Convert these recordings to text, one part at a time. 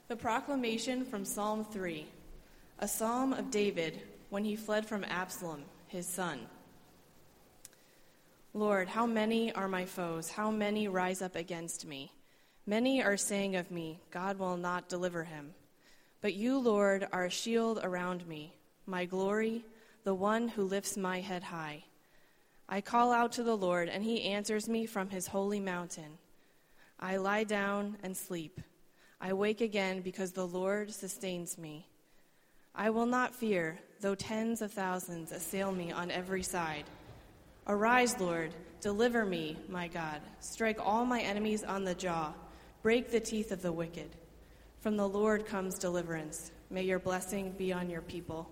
The proclamation from Psalm 3, a psalm of David when he fled from Absalom, his son. Lord, how many are my foes? How many rise up against me? Many are saying of me, God will not deliver him. But you, Lord, are a shield around me, my glory, the one who lifts my head high. I call out to the Lord, and he answers me from his holy mountain. I lie down and sleep. I wake again because the Lord sustains me. I will not fear, though tens of thousands assail me on every side. Arise, Lord, deliver me, my God. Strike all my enemies on the jaw. Break the teeth of the wicked. From the Lord comes deliverance. May your blessing be on your people.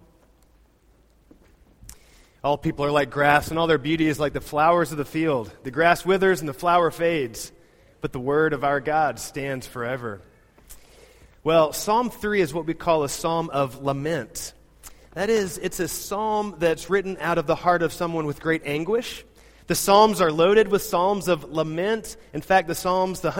All people are like grass, and all their beauty is like the flowers of the field. The grass withers and the flower fades, but the word of our God stands forever. Well, Psalm 3 is what we call a psalm of lament. That is, it's a psalm that's written out of the heart of someone with great anguish. The psalms are loaded with psalms of lament. In fact, the psalms, the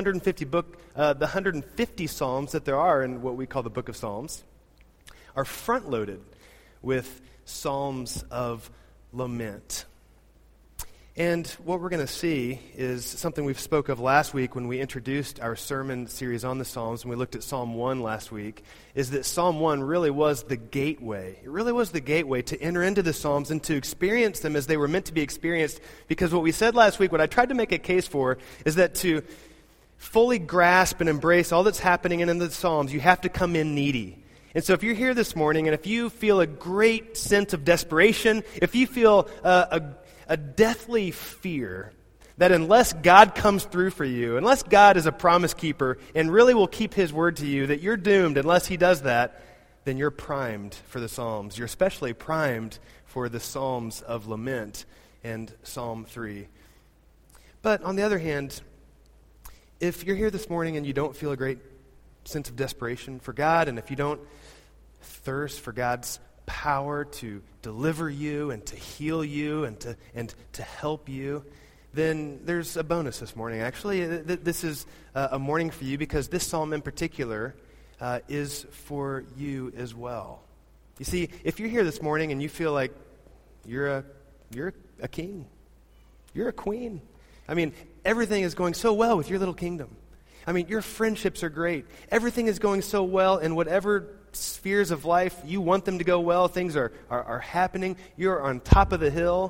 150 psalms that there are in what we call the book of Psalms, are front-loaded with psalms of lament. And what we're going to see is something we've spoke of last week when we introduced our sermon series on the Psalms, and we looked at Psalm 1 last week, is that Psalm 1 really was the gateway. It really was the gateway to enter into the Psalms and to experience them as they were meant to be experienced, because what we said last week, what I tried to make a case for, is that to fully grasp and embrace all that's happening in the Psalms, you have to come in needy. And so if you're here this morning, and if you feel a great sense of desperation, if you feel a deathly fear that unless God comes through for you, unless God is a promise keeper and really will keep his word to you, that you're doomed unless he does that, then you're primed for the Psalms. You're especially primed for the Psalms of Lament and Psalm 3. But on the other hand, if you're here this morning and you don't feel a great sense of desperation for God, and if you don't thirst for God's power to deliver you and to heal you and to help you, then there's a bonus this morning. Actually, this is a morning for you because this psalm in particular is for you as well. You see, if you're here this morning and you feel like you're a king, you're a queen. I mean, everything is going so well with your little kingdom. I mean, your friendships are great. Everything is going so well in whatever spheres of life you want them to go well. Things are happening. You're on top of the hill.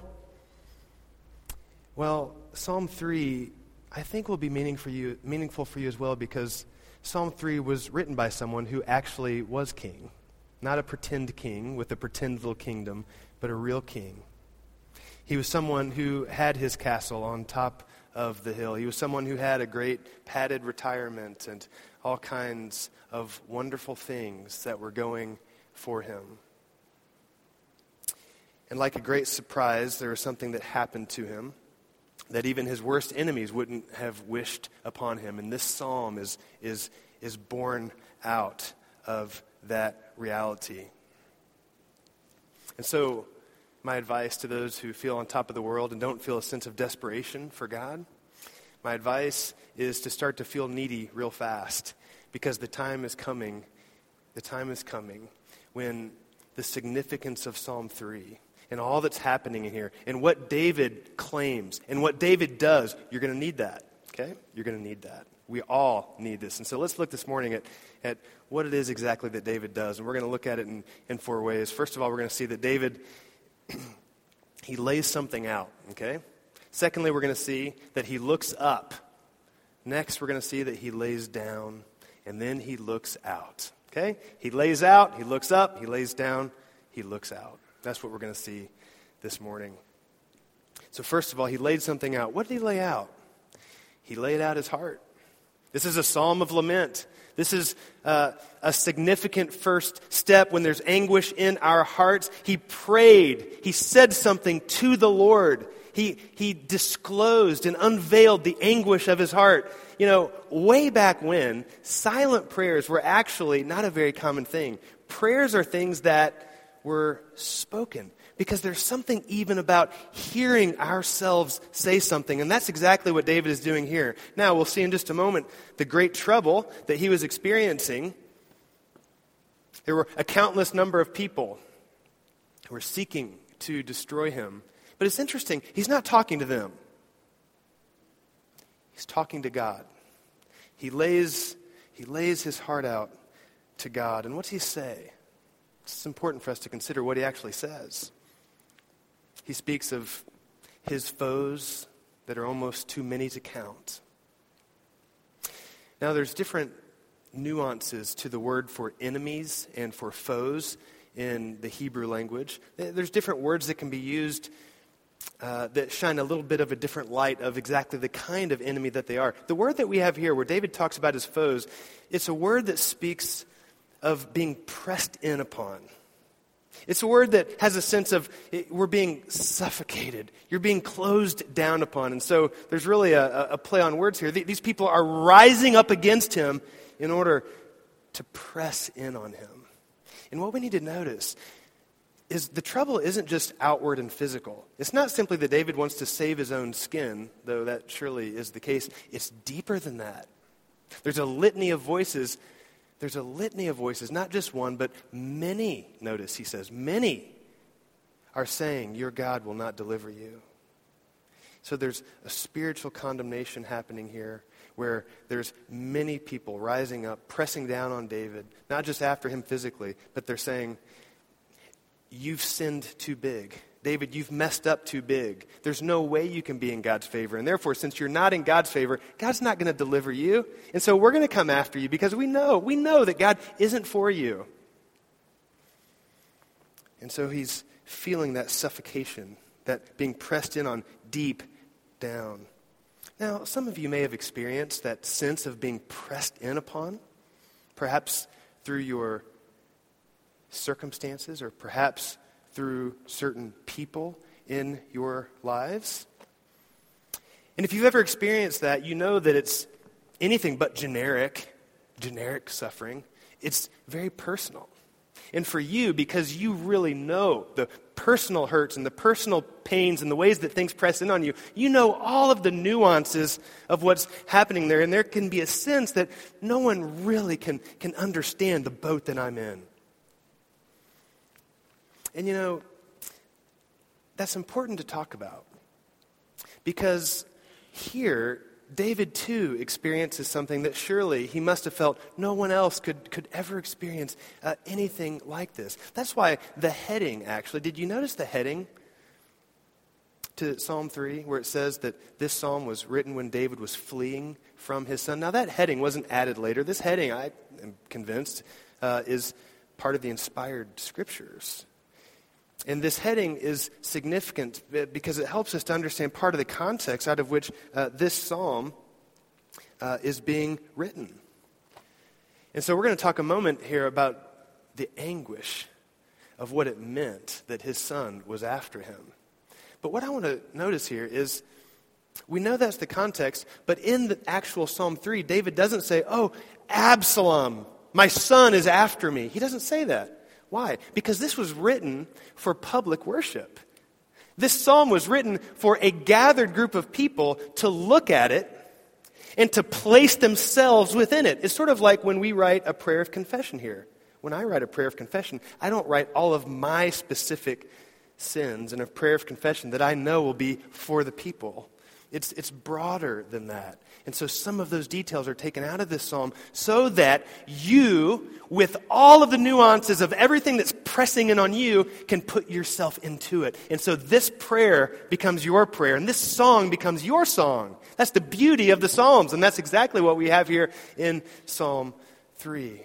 Well, Psalm 3, I think, will be meaningful for you as well, because Psalm 3 was written by someone who actually was king. Not a pretend king with a pretend little kingdom, but a real king. He was someone who had his castle on top of the hill. He was someone who had a great padded retirement and all kinds of wonderful things that were going for him. And like a great surprise, there was something that happened to him that even his worst enemies wouldn't have wished upon him. And this psalm is born out of that reality. And so, my advice to those who feel on top of the world and don't feel a sense of desperation for God, my advice is to start to feel needy real fast, because the time is coming when the significance of Psalm 3 and all that's happening in here and what David claims and what David does, you're going to need that, okay? You're going to need that. We all need this. And so let's look this morning at what it is exactly that David does. And we're going to look at it in four ways. First of all, we're going to see that David, he lays something out, okay? Secondly, we're going to see that he looks up. Next, we're going to see that he lays down, and then he looks out, okay? He lays out, he looks up, he lays down, he looks out. That's what we're going to see this morning. So first of all, he laid something out. What did he lay out? He laid out his heart. This is a psalm of lament. This is a significant first step when there's anguish in our hearts. He prayed. He said something to the Lord. He disclosed and unveiled the anguish of his heart. You know, way back when, silent prayers were actually not a very common thing. Prayers are things that were spoken, because there's something even about hearing ourselves say something, and that's exactly what David is doing here. Now, we'll see in just a moment the great trouble that he was experiencing There were a countless number of people who were seeking to destroy him. But it's interesting, he's not talking to them. He's talking to God. He lays his heart out to God. And what's he say? It's important for us to consider what he actually says. He speaks of his foes that are almost too many to count. Now, there's different nuances to the word for enemies and for foes in the Hebrew language. There's different words that can be used that shine a little bit of a different light of exactly the kind of enemy that they are. The word that we have here, where David talks about his foes, it's a word that speaks of being pressed in upon. It's a word that has a sense of we're being suffocated. You're being closed down upon. And so there's really a play on words here. These people are rising up against him in order to press in on him. And what we need to notice is the trouble isn't just outward and physical. It's not simply that David wants to save his own skin, though that surely is the case. It's deeper than that. There's a litany of voices. There's a litany of voices, not just one, but many, notice he says, many are saying, your God will not deliver you. So there's a spiritual condemnation happening here where there's many people rising up, pressing down on David, not just after him physically, but they're saying, you've sinned too big. David, you've messed up too big. There's no way you can be in God's favor. And therefore, since you're not in God's favor, God's not going to deliver you. And so we're going to come after you because we know that God isn't for you. And so he's feeling that suffocation, that being pressed in on deep down. Now, some of you may have experienced that sense of being pressed in upon, perhaps through your circumstances or perhaps through certain people in your lives. And if you've ever experienced that, you know that it's anything but generic suffering. It's very personal. And for you, because you really know the personal hurts and the personal pains and the ways that things press in on you, you know all of the nuances of what's happening there. And there can be a sense that no one really can understand the boat that I'm in. And you know, that's important to talk about. Because here, David too experiences something that surely he must have felt no one else could ever experience anything like this. That's why the heading, actually, did you notice the heading to Psalm 3 where it says that this psalm was written when David was fleeing from his son? Now that heading wasn't added later. This heading, I am convinced, is part of the inspired scriptures. And this heading is significant because it helps us to understand part of the context out of which this psalm is being written. And so we're going to talk a moment here about the anguish of what it meant that his son was after him. But what I want to notice here is we know that's the context, but in the actual Psalm 3, David doesn't say, oh, Absalom, my son is after me. He doesn't say that. Why? Because this was written for public worship. This psalm was written for a gathered group of people to look at it and to place themselves within it. It's sort of like when we write a prayer of confession here. When I write a prayer of confession, I don't write all of my specific sins in a prayer of confession that I know will be for the people. It's broader than that. And so some of those details are taken out of this psalm so that you, with all of the nuances of everything that's pressing in on you, can put yourself into it. And so this prayer becomes your prayer, and this song becomes your song. That's the beauty of the Psalms, and that's exactly what we have here in Psalm 3.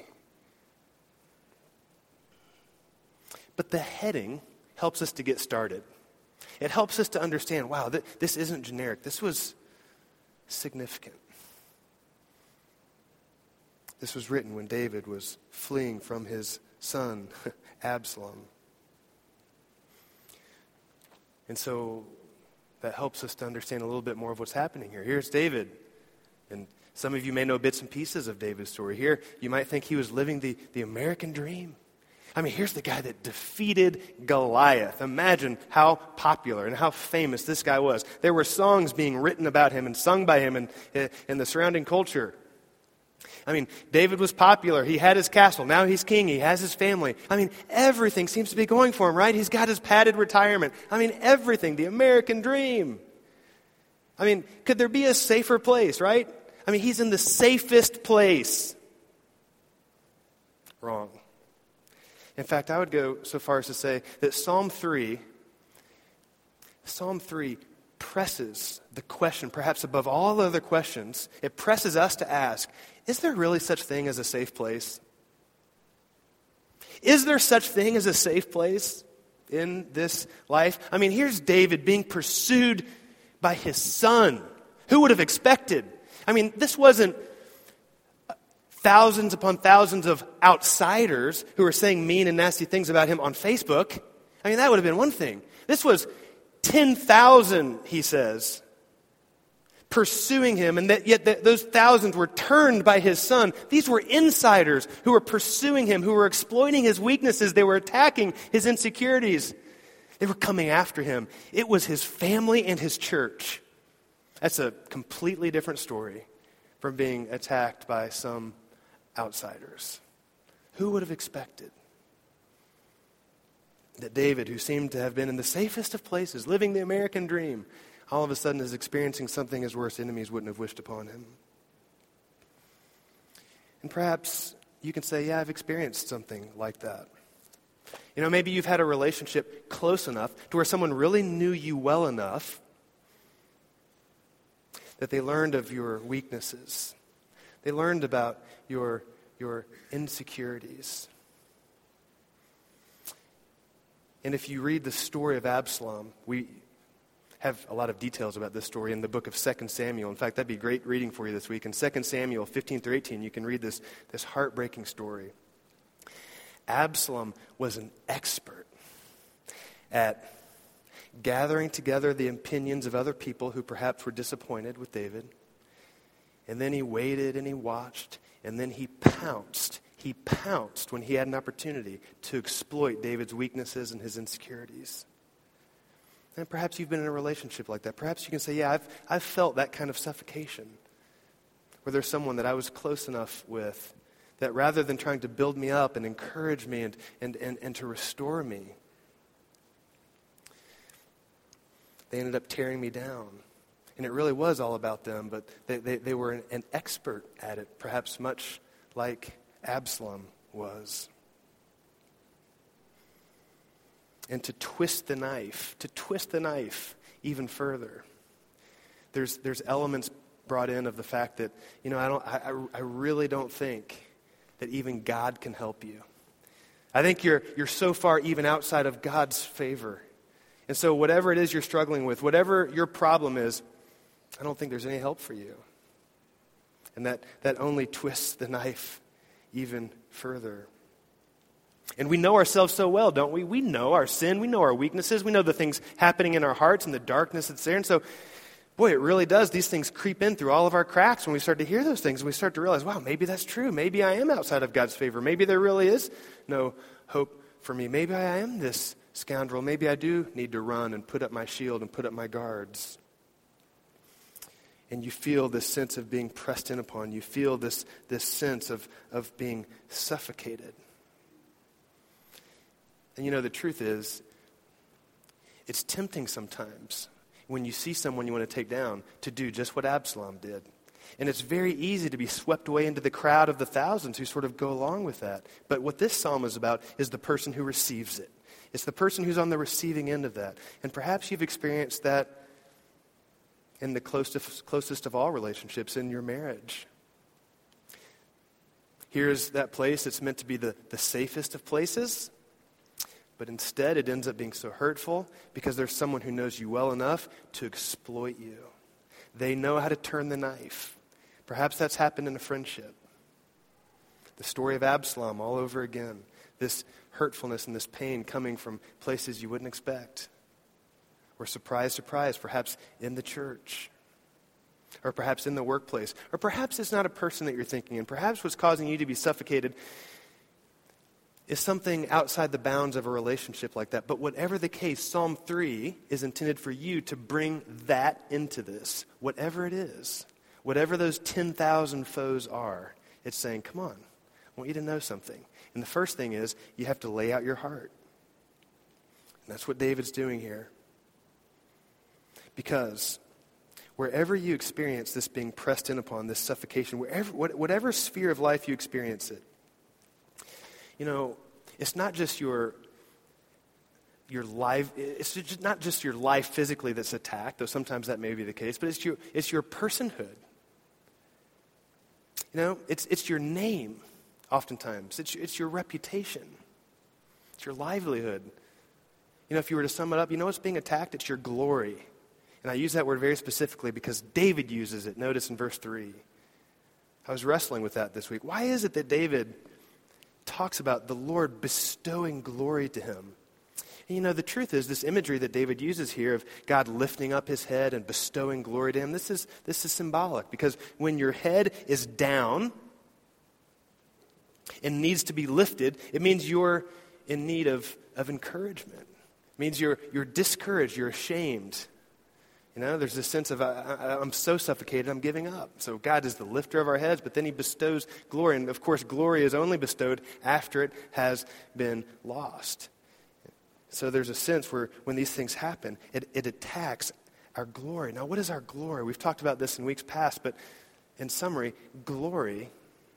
But the heading helps us to get started. It helps us to understand, wow, this isn't generic. This was significant. This was written when David was fleeing from his son, Absalom. And so that helps us to understand a little bit more of what's happening here. Here's David. And some of you may know bits and pieces of David's story. Here, you might think he was living the American dream. I mean, here's the guy that defeated Goliath. Imagine how popular and how famous this guy was. There were songs being written about him and sung by him in the surrounding culture. I mean, David was popular. He had his castle. Now he's king. He has his family. I mean, everything seems to be going for him, right? He's got his padded retirement. I mean, everything. The American dream. I mean, could there be a safer place, right? I mean, he's in the safest place. Wrong. In fact, I would go so far as to say that Psalm 3 presses the question, perhaps above all other questions, it presses us to ask, is there really such thing as a safe place? Is there such thing as a safe place in this life? I mean, here's David being pursued by his son. Who would have expected? I mean, this wasn't thousands upon thousands of outsiders who were saying mean and nasty things about him on Facebook. I mean, that would have been one thing. This was 10,000, he says, pursuing him, and yet those thousands were turned by his son. These were insiders who were pursuing him, who were exploiting his weaknesses. They were attacking his insecurities. They were coming after him. It was his family and his church. That's a completely different story from being attacked by some outsiders. Who would have expected that David, who seemed to have been in the safest of places, living the American dream, all of a sudden is experiencing something his worst enemies wouldn't have wished upon him? And perhaps you can say, yeah, I've experienced something like that. You know, maybe you've had a relationship close enough to where someone really knew you well enough that they learned of your weaknesses. They learned about your insecurities. And if you read the story of Absalom, we have a lot of details about this story in the book of 2 Samuel. In fact, that'd be great reading for you this week. In 2 Samuel 15 through 18, you can read this heartbreaking story. Absalom was an expert at gathering together the opinions of other people who perhaps were disappointed with David. And then he waited and he watched, and then he pounced. He pounced when he had an opportunity to exploit David's weaknesses and his insecurities. And perhaps you've been in a relationship like that. Perhaps you can say, yeah, I've felt that kind of suffocation, where there's someone that I was close enough with that rather than trying to build me up and encourage me and to restore me, they ended up tearing me down. And it really was all about them, but they were an expert at it, perhaps much like Absalom was. And to twist the knife even further, there's elements brought in of the fact that, you know, I really don't think that even God can help you. I think you're so far even outside of God's favor. And so whatever it is you're struggling with, whatever your problem is, I don't think there's any help for you. And that only twists the knife even further. And we know ourselves so well, don't we? We know our sin. We know our weaknesses. We know the things happening in our hearts and the darkness that's there. And so, boy, it really does. These things creep in through all of our cracks when we start to hear those things. And we start to realize, wow, maybe that's true. Maybe I am outside of God's favor. Maybe there really is no hope for me. Maybe I am this scoundrel. Maybe I do need to run and put up my shield and put up my guards. And you feel this sense of being pressed in upon. You feel this sense of being suffocated. And you know, the truth is, it's tempting sometimes when you see someone you want to take down to do just what Absalom did. And it's very easy to be swept away into the crowd of the thousands who sort of go along with that. But what this psalm is about is the person who receives it. It's the person who's on the receiving end of that. And perhaps you've experienced that in the closest of all relationships, in your marriage. Here's that place that's meant to be the safest of places, but instead it ends up being so hurtful because there's someone who knows you well enough to exploit you. They know how to turn the knife. Perhaps that's happened in a friendship. The story of Absalom all over again. This hurtfulness and this pain coming from places you wouldn't expect. Or surprise, surprise, perhaps in the church. Or perhaps in the workplace. Or perhaps it's not a person that you're thinking in. Perhaps what's causing you to be suffocated is something outside the bounds of a relationship like that. But whatever the case, Psalm 3 is intended for you to bring that into this. Whatever it is. Whatever those 10,000 foes are. It's saying, come on, I want you to know something. And the first thing is, you have to lay out your heart. And that's what David's doing here. Because wherever you experience this being pressed in upon, this suffocation, whatever sphere of life you experience it, it's not just your life. It's just not just your life physically that's attacked, though sometimes that may be the case. But it's your personhood. It's your name. Oftentimes, it's your reputation. It's your livelihood. If you were to sum it up, what's being attacked? It's your glory. And I use that word very specifically because David uses it. Notice in verse 3. I was wrestling with that this week. Why is it that David talks about the Lord bestowing glory to him? And the truth is, this imagery that David uses here of God lifting up his head and bestowing glory to him, this is symbolic. Because when your head is down and needs to be lifted, it means you're in need of encouragement. It means you're discouraged, you're ashamed. There's this sense of, I'm so suffocated, I'm giving up. So God is the lifter of our heads, but then he bestows glory. And of course, glory is only bestowed after it has been lost. So there's a sense where when these things happen, it attacks our glory. Now, what is our glory? We've talked about this in weeks past, but in summary, glory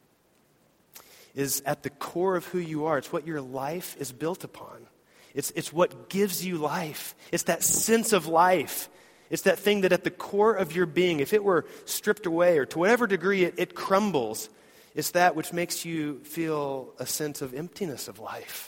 is at the core of who you are. It's what your life is built upon. It's what gives you life. It's that sense of life. It's that thing that at the core of your being, if it were stripped away or to whatever degree it crumbles, it's that which makes you feel a sense of emptiness of life.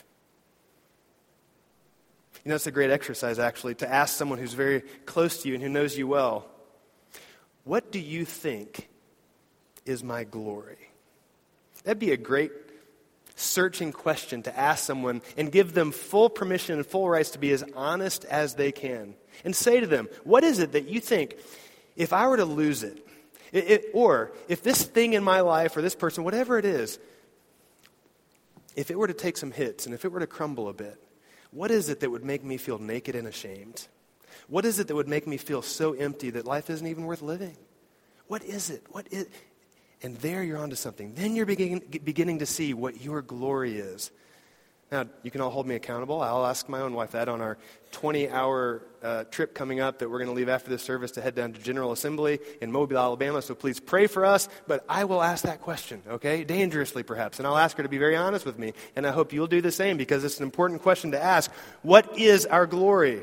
It's a great exercise, actually, to ask someone who's very close to you and who knows you well, what do you think is my glory? That'd be a great searching question to ask someone and give them full permission and full rights to be as honest as they can. And say to them, what is it that you think, if I were to lose it, or if this thing in my life or this person, whatever it is, if it were to take some hits and if it were to crumble a bit, what is it that would make me feel naked and ashamed? What is it that would make me feel so empty that life isn't even worth living? What is it? And there you're onto something. Then you're beginning to see what your glory is. Now, you can all hold me accountable. I'll ask my own wife that on our 20-hour trip coming up that we're going to leave after this service to head down to General Assembly in Mobile, Alabama. So please pray for us. But I will ask that question, okay? Dangerously, perhaps. And I'll ask her to be very honest with me. And I hope you'll do the same because it's an important question to ask. What is our glory?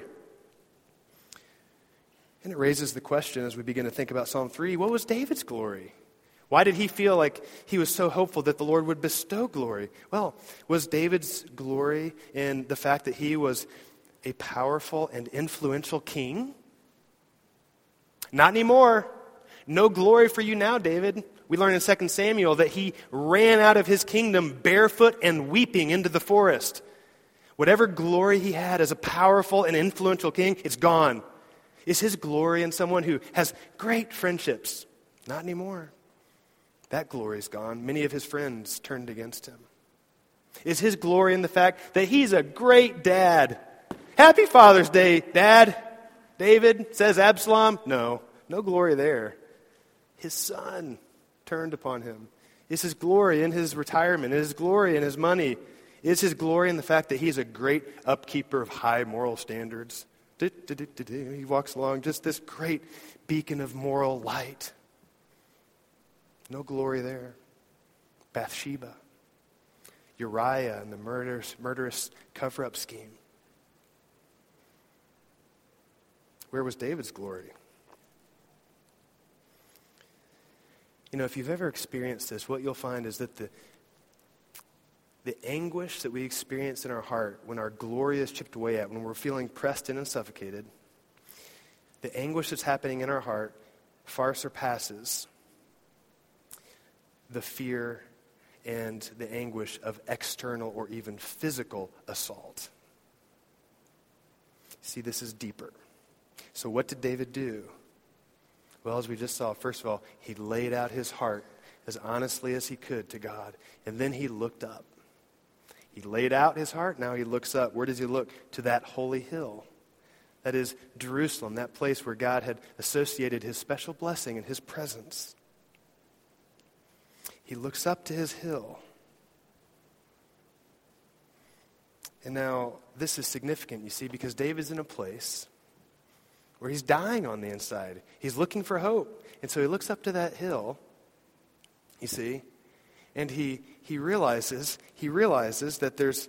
And it raises the question as we begin to think about Psalm 3, what was David's glory? Why did he feel like he was so hopeful that the Lord would bestow glory? Well, was David's glory in the fact that he was a powerful and influential king? Not anymore. No glory for you now, David. We learn in 2 Samuel that he ran out of his kingdom barefoot and weeping into the forest. Whatever glory he had as a powerful and influential king, it's gone. Is his glory in someone who has great friendships? Not anymore. That glory is gone. Many of his friends turned against him. Is his glory in the fact that he's a great dad? Happy Father's Day, Dad. David, says Absalom. No glory there. His son turned upon him. Is his glory in his retirement? Is his glory in his money? Is his glory in the fact that he's a great upkeeper of high moral standards? He walks along just this great beacon of moral light. No glory there. Bathsheba, Uriah, and the murderous cover-up scheme. Where was David's glory? If you've ever experienced this, what you'll find is that the anguish that we experience in our heart when our glory is chipped away at, when we're feeling pressed in and suffocated, the anguish that's happening in our heart far surpasses the fear and the anguish of external or even physical assault. See, this is deeper. So what did David do? Well, as we just saw, first of all, he laid out his heart as honestly as he could to God. And then he looked up. He laid out his heart, now he looks up. Where does he look? To that holy hill. That is Jerusalem, that place where God had associated his special blessing and his presence. he looks up to his hill. And now, this is significant, you see, because David's in a place where he's dying on the inside. He's looking for hope. And so he looks up to that hill, you see, and he realizes that there's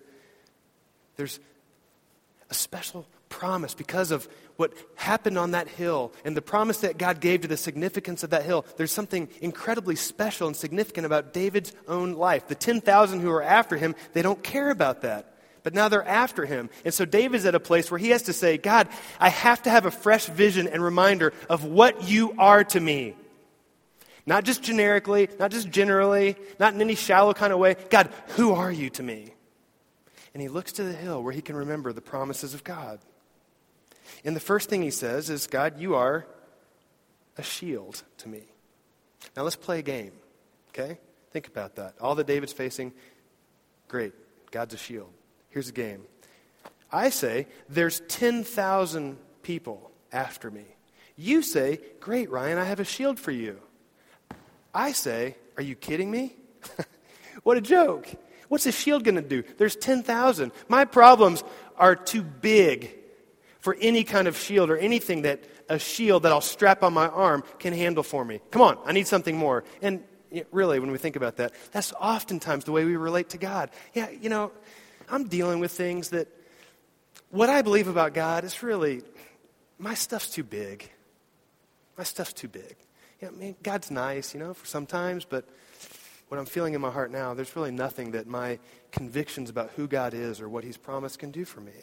a special promise because of what happened on that hill and the promise that God gave to the significance of that hill. There's something incredibly special and significant about David's own life. The 10,000 who are after him, they don't care about that. But now they're after him. And so David's at a place where he has to say, God, I have to have a fresh vision and reminder of what you are to me. Not just generically, not just generally, not in any shallow kind of way. God, who are you to me? And he looks to the hill where he can remember the promises of God. And the first thing he says is, God, you are a shield to me. Now let's play a game, okay? Think about that. All that David's facing, great. God's a shield. Here's a game. I say, there's 10,000 people after me. You say, great, Ryan, I have a shield for you. I say, are you kidding me? What a joke. What's a shield going to do? There's 10,000. My problems are too big for any kind of shield or anything that a shield that I'll strap on my arm can handle for me. Come on, I need something more. And really, when we think about that, that's oftentimes the way we relate to God. Yeah, I'm dealing with things that what I believe about God is really, my stuff's too big. My stuff's too big. Yeah, God's nice, for sometimes, but what I'm feeling in my heart now, there's really nothing that my convictions about who God is or what He's promised can do for me.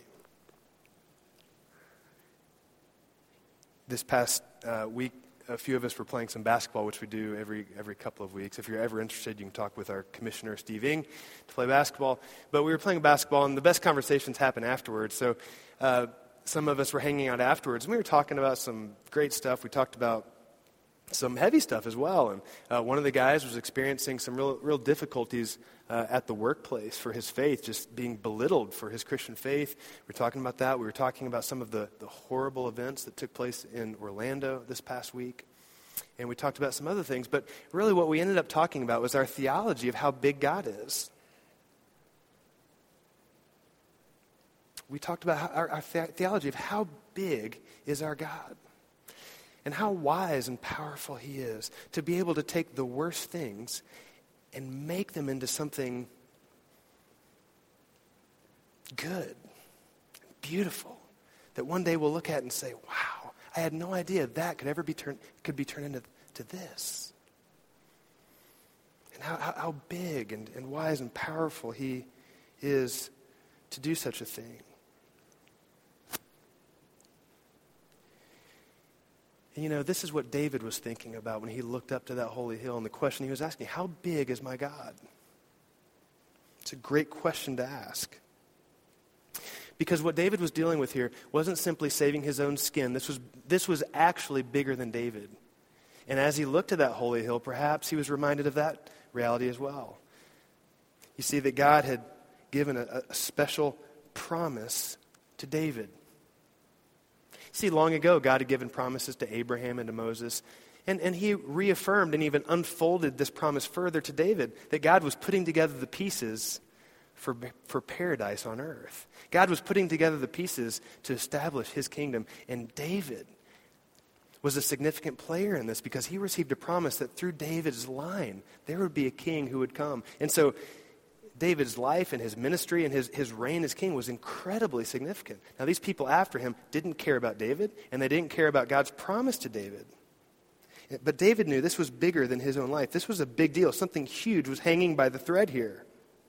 This past week, a few of us were playing some basketball, which we do every couple of weeks. If you're ever interested, you can talk with our commissioner, Steve Ing, to play basketball. But we were playing basketball, and the best conversations happen afterwards. So some of us were hanging out afterwards, and we were talking about some great stuff. We talked about some heavy stuff as well. And one of the guys was experiencing some real difficulties at the workplace for his faith, just being belittled for his Christian faith. We were talking about that. We were talking about some of the horrible events that took place in Orlando this past week. And we talked about some other things. But really what we ended up talking about was our theology of how big God is. We talked about our theology of how big is our God. And how wise and powerful He is to be able to take the worst things and make them into something good, beautiful, that one day we'll look at and say, wow, I had no idea that could ever be turned into this. And how big and wise and powerful He is to do such a thing. And this is what David was thinking about when he looked up to that holy hill, and the question he was asking, how big is my God? It's a great question to ask. Because what David was dealing with here wasn't simply saving his own skin. This was actually bigger than David. And as he looked to that holy hill, perhaps he was reminded of that reality as well. You see that God had given a special promise to David. See, long ago, God had given promises to Abraham and to Moses, and He reaffirmed and even unfolded this promise further to David, that God was putting together the pieces for paradise on earth. God was putting together the pieces to establish His kingdom, and David was a significant player in this because he received a promise that through David's line, there would be a king who would come. And so David's life and his ministry and his reign as king was incredibly significant. Now, these people after him didn't care about David, and they didn't care about God's promise to David. But David knew this was bigger than his own life. This was a big deal. Something huge was hanging by the thread here.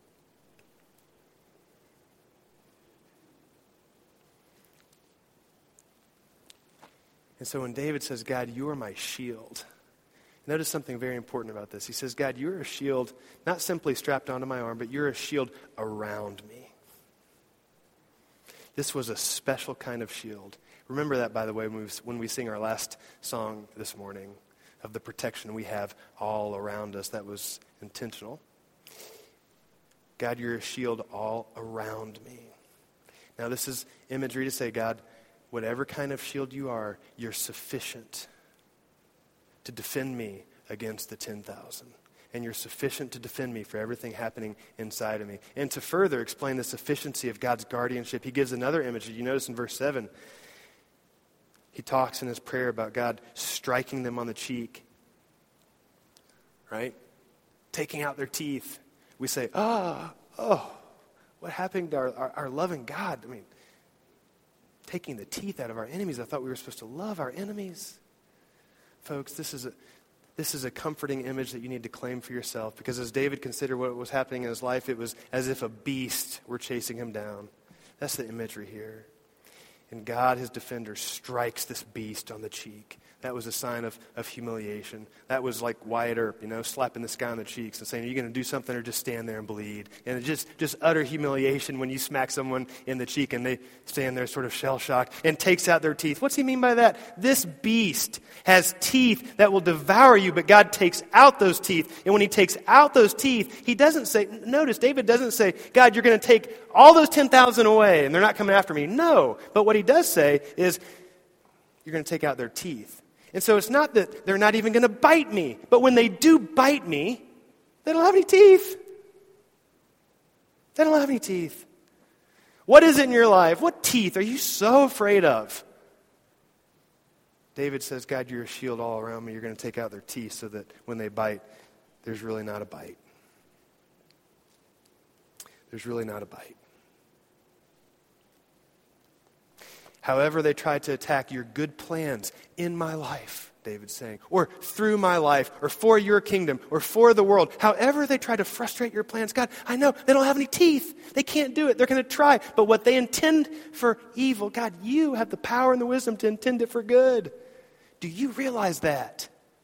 And so when David says, God, you are my shield, notice something very important about this. He says, God, you're a shield, not simply strapped onto my arm, but you're a shield around me. This was a special kind of shield. Remember that, by the way, when we sing our last song this morning of the protection we have all around us. That was intentional. God, you're a shield all around me. Now, this is imagery to say, God, whatever kind of shield you are, you're sufficient to defend me against the 10,000. and you're sufficient to defend me for everything happening inside of me. And to further explain the sufficiency of God's guardianship, he gives another image. You notice in verse 7, he talks in his prayer about God striking them on the cheek, right? Taking out their teeth. We say, what happened to our loving God? I mean, taking the teeth out of our enemies. I thought we were supposed to love our enemies. Folks, this is a comforting image that you need to claim for yourself, because as David considered what was happening in his life, it was as if a beast were chasing him down. That's the imagery here. And God, his defender, strikes this beast on the cheek. That was a sign of humiliation. That was like Wyatt Earp, slapping this guy on the cheeks and saying, are you going to do something or just stand there and bleed? And it's just utter humiliation when you smack someone in the cheek and they stand there sort of shell-shocked and takes out their teeth. What's he mean by that? This beast has teeth that will devour you, but God takes out those teeth. And when he takes out those teeth, he doesn't say, notice, David doesn't say, God, you're going to take all those 10,000 away and they're not coming after me. No. But what he does say is, you're going to take out their teeth. And so it's not that they're not even going to bite me, but when they do bite me, they don't have any teeth. They don't have any teeth. What is it in your life? What teeth are you so afraid of? David says, God, you're a shield all around me. You're going to take out their teeth so that when they bite, there's really not a bite. There's really not a bite. However they try to attack your good plans in my life, David's saying, or through my life, or for your kingdom, or for the world, however they try to frustrate your plans, God, I know they don't have any teeth. They can't do it. They're going to try. But what they intend for evil, God, you have the power and the wisdom to intend it for good. Do you realize that?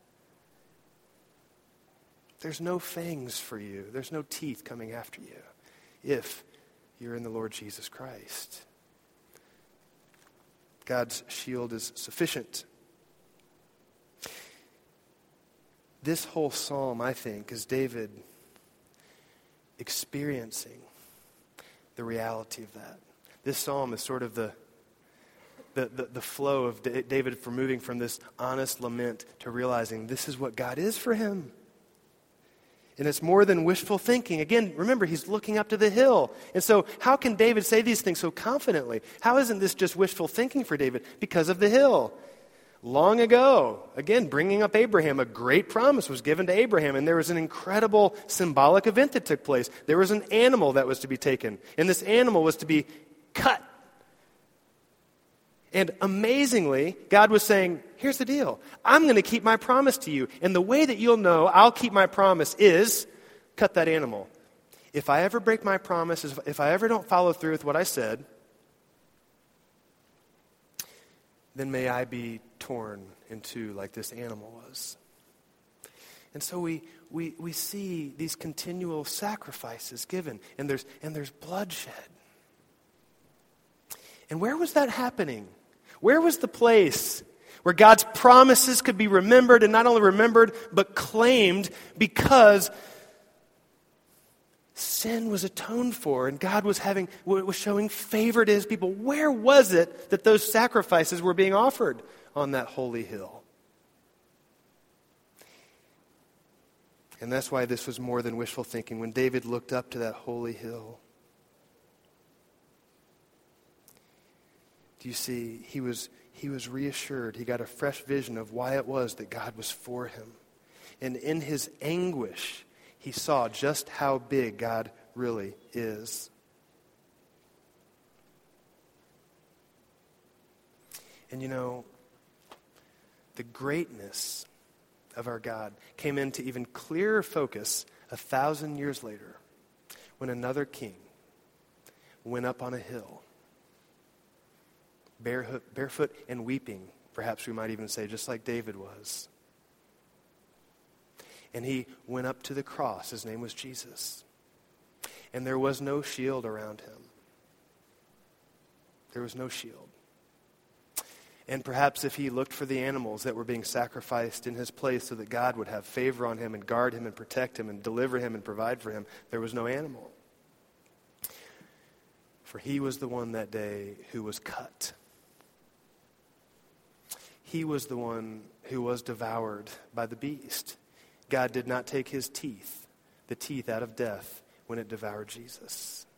There's no fangs for you. There's no teeth coming after you if you're in the Lord Jesus Christ. God's shield is sufficient. This whole psalm, I think, is David experiencing the reality of that. This psalm is sort of the flow of David from moving from this honest lament to realizing this is what God is for him. And it's more than wishful thinking. Again, remember, he's looking up to the hill. And so how can David say these things so confidently? How isn't this just wishful thinking for David? Because of the hill. Long ago, again, bringing up Abraham, a great promise was given to Abraham, and there was an incredible symbolic event that took place. There was an animal that was to be taken, and this animal was to be cut. And amazingly, God was saying, here's the deal. I'm going to keep my promise to you. And the way that you'll know I'll keep my promise is cut that animal. If I ever break my promise, if I ever don't follow through with what I said, then may I be torn in two like this animal was. And so we see these continual sacrifices given, and there's bloodshed. And where was that happening? Where was the place where God's promises could be remembered, and not only remembered, but claimed, because sin was atoned for and God was showing favor to his people? Where was it that those sacrifices were being offered on that holy hill? And that's why this was more than wishful thinking. When David looked up to that holy hill, do you see, he was reassured. He got a fresh vision of why it was that God was for him. And in his anguish, he saw just how big God really is. And the greatness of our God came into even clearer focus 1,000 years later, when another king went up on a hill, barefoot and weeping, perhaps we might even say, just like David was. And he went up to the cross. His name was Jesus. And there was no shield around him. There was no shield. And perhaps if he looked for the animals that were being sacrificed in his place so that God would have favor on him and guard him and protect him and deliver him and provide for him, there was no animal. For he was the one that day who was cut. He was the one who was devoured by the beast. God did not take his teeth, the teeth out of death, when it devoured Jesus.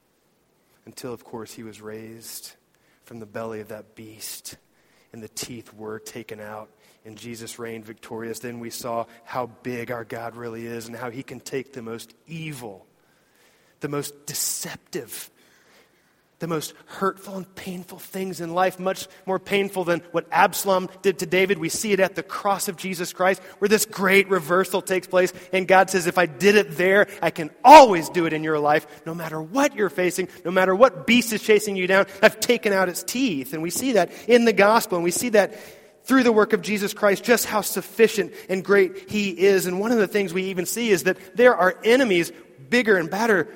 Until, of course, he was raised from the belly of that beast, and the teeth were taken out, and Jesus reigned victorious. Then we saw how big our God really is, and how he can take the most evil, the most deceptive, the most hurtful and painful things in life, much more painful than what Absalom did to David. We see it at the cross of Jesus Christ, where this great reversal takes place. And God says, if I did it there, I can always do it in your life. No matter what you're facing, no matter what beast is chasing you down, I've taken out its teeth. And we see that in the gospel, and we see that through the work of Jesus Christ, just how sufficient and great he is. And one of the things we even see is that there are enemies bigger and badder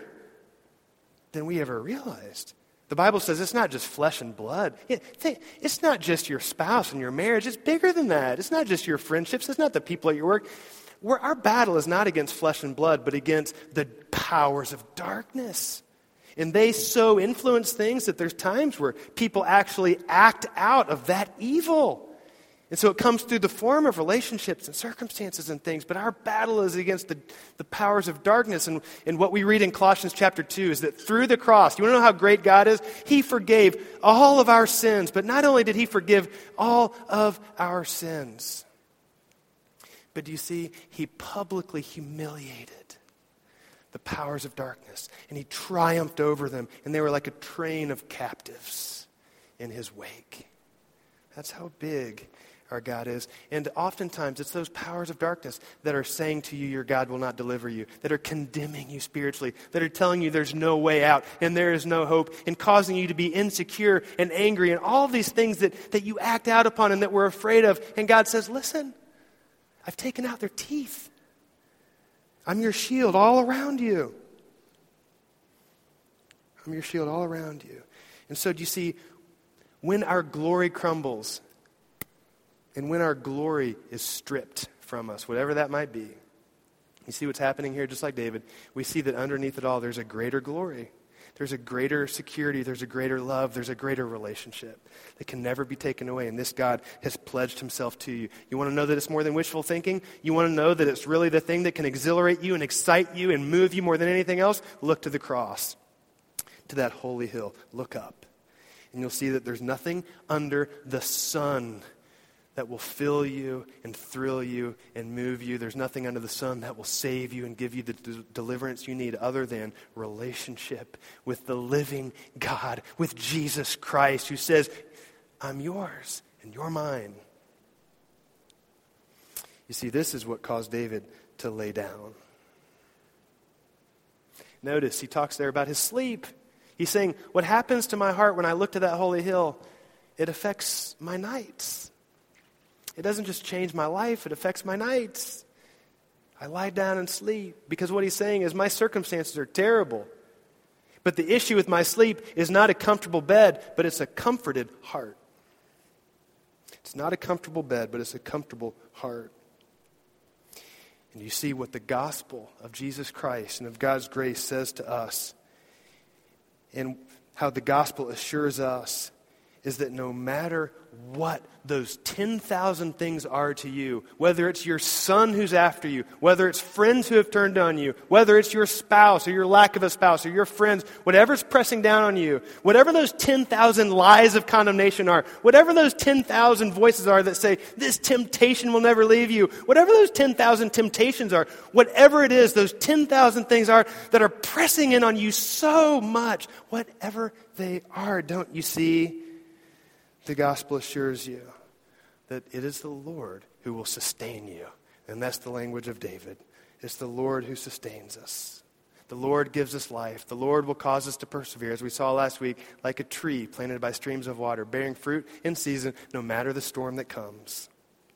than we ever realized. The Bible says it's not just flesh and blood. It's not just your spouse and your marriage. It's bigger than that. It's not just your friendships. It's not the people at your work. Our battle is not against flesh and blood, but against the powers of darkness. And they so influence things that there's times where people actually act out of that evil. And so it comes through the form of relationships and circumstances and things. But our battle is against the powers of darkness. And what we read in Colossians chapter 2 is that through the cross, you want to know how great God is? He forgave all of our sins. But not only did he forgive all of our sins, but do you see, he publicly humiliated the powers of darkness. And he triumphed over them. And they were like a train of captives in his wake. That's how big our God is. And oftentimes it's those powers of darkness that are saying to you, your God will not deliver you, that are condemning you spiritually, that are telling you there's no way out and there is no hope, and causing you to be insecure and angry and all these things that you act out upon and that we're afraid of. And God says, listen, I've taken out their teeth. I'm your shield all around you. I'm your shield all around you. And so do you see, when our glory crumbles, and when our glory is stripped from us, whatever that might be, you see what's happening here, just like David. We see that underneath it all, there's a greater glory. There's a greater security. There's a greater love. There's a greater relationship that can never be taken away. And this God has pledged himself to you. You want to know that it's more than wishful thinking? You want to know that it's really the thing that can exhilarate you and excite you and move you more than anything else? Look to the cross, to that holy hill. Look up. And you'll see that there's nothing under the sun that will fill you and thrill you and move you. There's nothing under the sun that will save you and give you the deliverance you need other than relationship with the living God, with Jesus Christ, who says, I'm yours and you're mine. You see, this is what caused David to lay down. Notice, he talks there about his sleep. He's saying, what happens to my heart when I look to that holy hill, it affects my nights. It doesn't just change my life, it affects my nights. I lie down and sleep, because what he's saying is my circumstances are terrible. But the issue with my sleep is not a comfortable bed, but it's a comforted heart. It's not a comfortable bed, but it's a comfortable heart. And you see what the gospel of Jesus Christ and of God's grace says to us, and how the gospel assures us, is that no matter what those 10,000 things are to you, whether it's your son who's after you, whether it's friends who have turned on you, whether it's your spouse or your lack of a spouse or your friends, whatever's pressing down on you, whatever those 10,000 lies of condemnation are, whatever those 10,000 voices are that say, this temptation will never leave you, whatever those 10,000 temptations are, whatever it is, those 10,000 things are that are pressing in on you so much, whatever they are, don't you see? The gospel assures you that it is the Lord who will sustain you. And that's the language of David. It's the Lord who sustains us. The Lord gives us life. The Lord will cause us to persevere, as we saw last week, like a tree planted by streams of water, bearing fruit in season, no matter the storm that comes.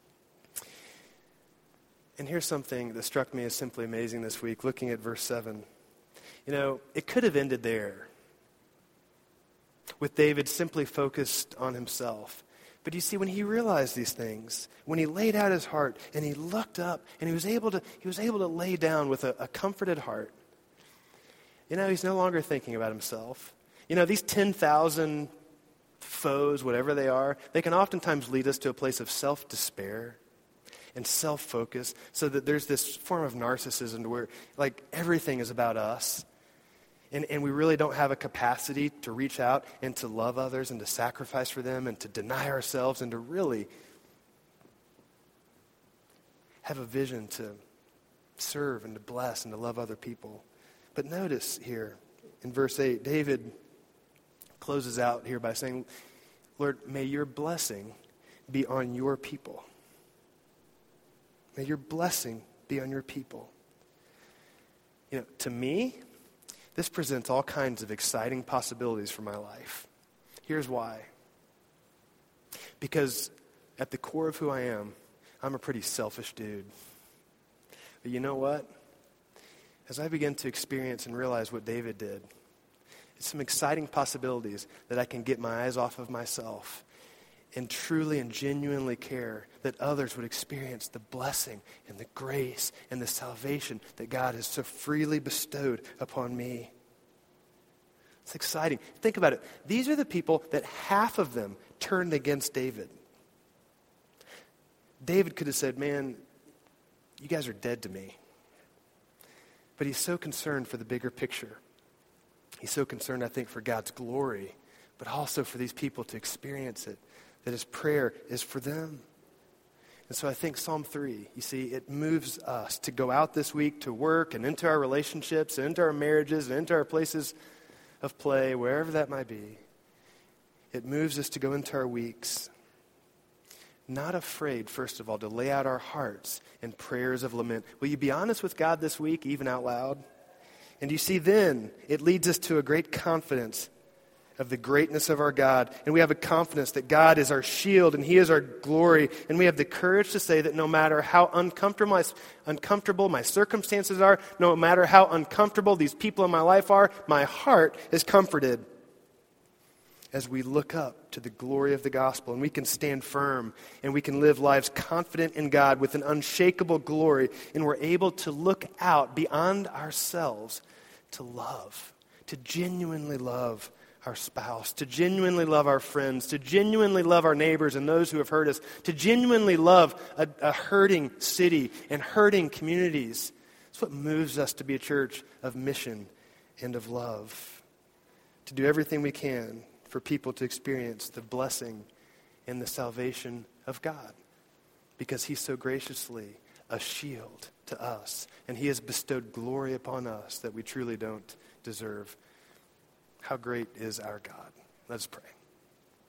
And here's something that struck me as simply amazing this week, looking at verse 7. You know, it could have ended there, with David simply focused on himself. But you see, when he realized these things, when he laid out his heart and he looked up and he was able to lay down with a comforted heart, you know, he's no longer thinking about himself. You know, these 10,000 foes, whatever they are, they can oftentimes lead us to a place of self-despair. and self-focus, so that there's this form of narcissism where like everything is about us. And we really don't have a capacity to reach out and to love others and to sacrifice for them and to deny ourselves and to really have a vision to serve and to bless and to love other people. But notice here in verse 8, David closes out here by saying, Lord, may your blessing be on your people. May your blessing be on your people. You know, to me, this presents all kinds of exciting possibilities for my life. Here's why. Because at the core of who I am, I'm a pretty selfish dude. But you know what? As I begin to experience and realize what David did, it's some exciting possibilities that I can get my eyes off of myself and truly and genuinely care that others would experience the blessing and the grace and the salvation that God has so freely bestowed upon me. It's exciting. Think about it. These are the people that half of them turned against David. David could have said, man, you guys are dead to me. But he's so concerned for the bigger picture. He's so concerned, I think, for God's glory, but also for these people to experience it, that his prayer is for them. And so I think Psalm 3, you see, it moves us to go out this week to work and into our relationships and into our marriages and into our places of play, wherever that might be. It moves us to go into our weeks, not afraid, first of all, to lay out our hearts in prayers of lament. Will you be honest with God this week, even out loud? And you see, then it leads us to a great confidence of the greatness of our God. And we have a confidence that God is our shield and he is our glory. And we have the courage to say that no matter how uncomfortable my circumstances are, no matter how uncomfortable these people in my life are, my heart is comforted as we look up to the glory of the gospel. And we can stand firm and we can live lives confident in God with an unshakable glory. And we're able to look out beyond ourselves to love, to genuinely love our spouse, to genuinely love our friends, to genuinely love our neighbors and those who have hurt us, to genuinely love a hurting city and hurting communities. It's what moves us to be a church of mission and of love, to do everything we can for people to experience the blessing and the salvation of God, because he's so graciously a shield to us, and he has bestowed glory upon us that we truly don't deserve. How great is our God? Let's pray.